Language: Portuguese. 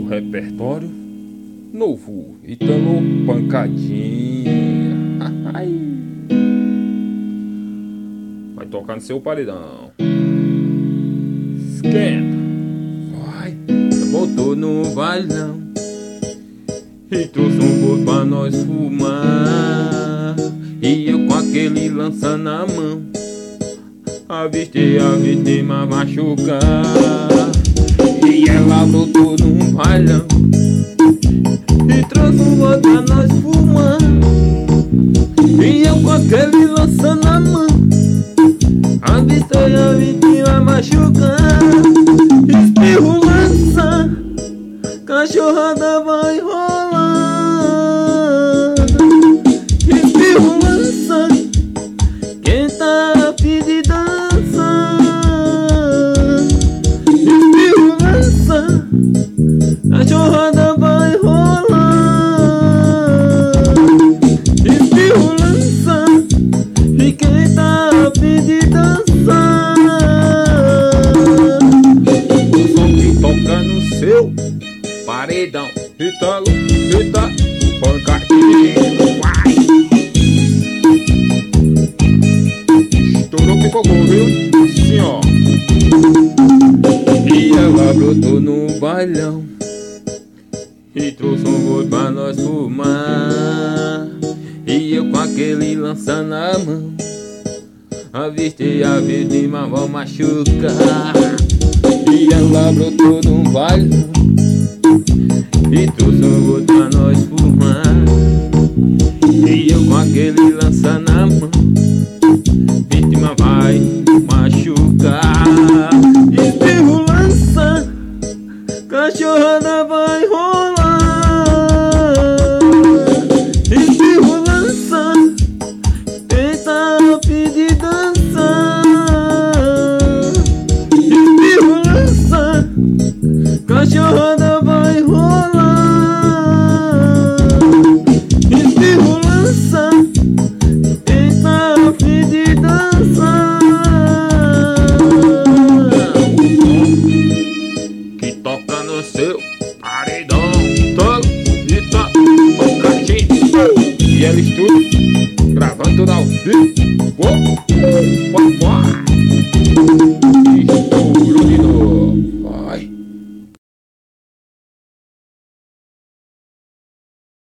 repertório novo, Ítalo Pancadinha. Vai tocar no seu paredão. Esquenta. Vai. Voltou no bailão e trouxe um bolo pra nós fumar. E eu com aquele lança na mão avistei a vítima machucar. E ela voltou num bailão e trouxe um bolo pra nós fumar. E eu com aquele lança na mão avistei a vítima machucar. Espirro lança, cachorrada vai rolar. Espirro lança, quem tá a fim de dançar. Espirro lança, cachorrada vai rolar. Espirro lança, e quem tá a fim de dançar. O som que toca no seu paredão, Ítalo, Pancadinha. Uai! Estourou, pipocou, viu? Assim, ó. E ela brotou no bailão e trouxe um bolo pra nós fumar. E eu com aquele lança na mão avistei a vítima, vou machucar. E ela brotou no bailão e trouxe um bolo pra nós fumar. E eu com aquele lança na mão, vítima vai machucar. Espirro lança, cachorrada vai rolar. Espirro lança, tenta pedir dançar. Espirro lança, cachorrada vai rolar. Espirro lança, tenta pedir dançar. Que toca no seu paredão, todo Ítalo Pancadinha. E ela estuda, gravando tudo ao vivo. Estourou de novo. Vai.